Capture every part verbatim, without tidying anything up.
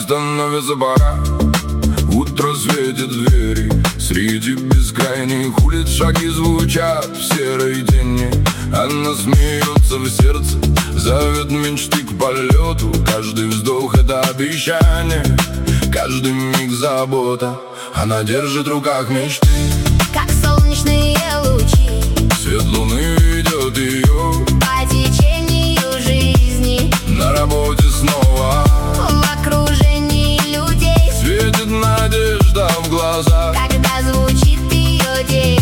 становится пора. Утро светит двери, среди бескрайних улиц шаги звучат в серой тени. Она смеется в сердце, зовет мечты к полету. Каждый вздох — это обещание, каждый миг — забота. Она держит в руках мечты, как солнечные лучи. Свет луны ведет ее по течению жизни. На работе снова в окружении людей. Светит надежда в глазах, когда звучит ее день.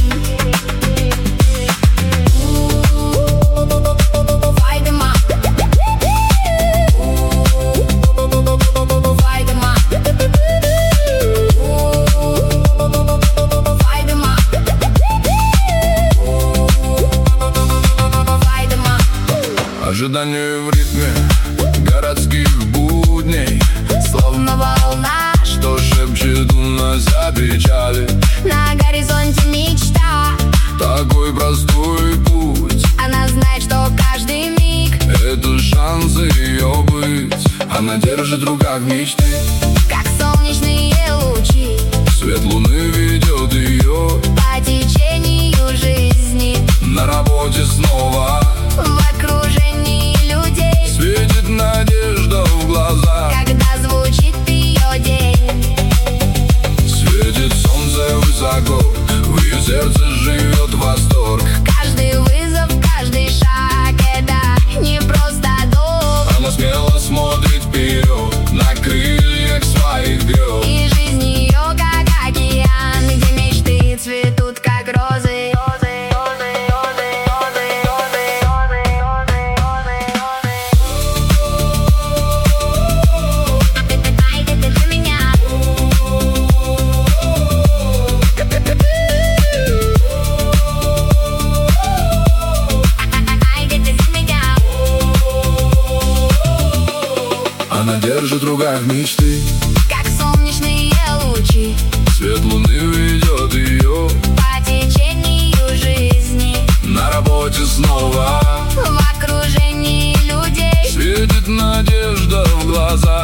Ожидание в ритме городских будней, словно волна, что шепчет у нас о печали. На горизонте мечта, такой простой путь. Она знает, что каждый миг — это шанс ее быть. Она держит в руках мечты, как солнечные лучи. Свет луны ведет ее по течению жизни. На работе снова в окружении людей. Светит надежда в глазах, когда звучит ее день. Светит солнце высоко, в ее сердце живет восторг. Каждый вызов, каждый шаг — это не просто долг. Она смело смотрит вперед, на крыльях своих грез. И жизнь ее как океан, где мечты цветут как розы. Она держит в руках мечты, как солнечные лучи. Свет луны ведет ее по течению жизни. На работе снова в окружении людей. Светит надежда в глазах.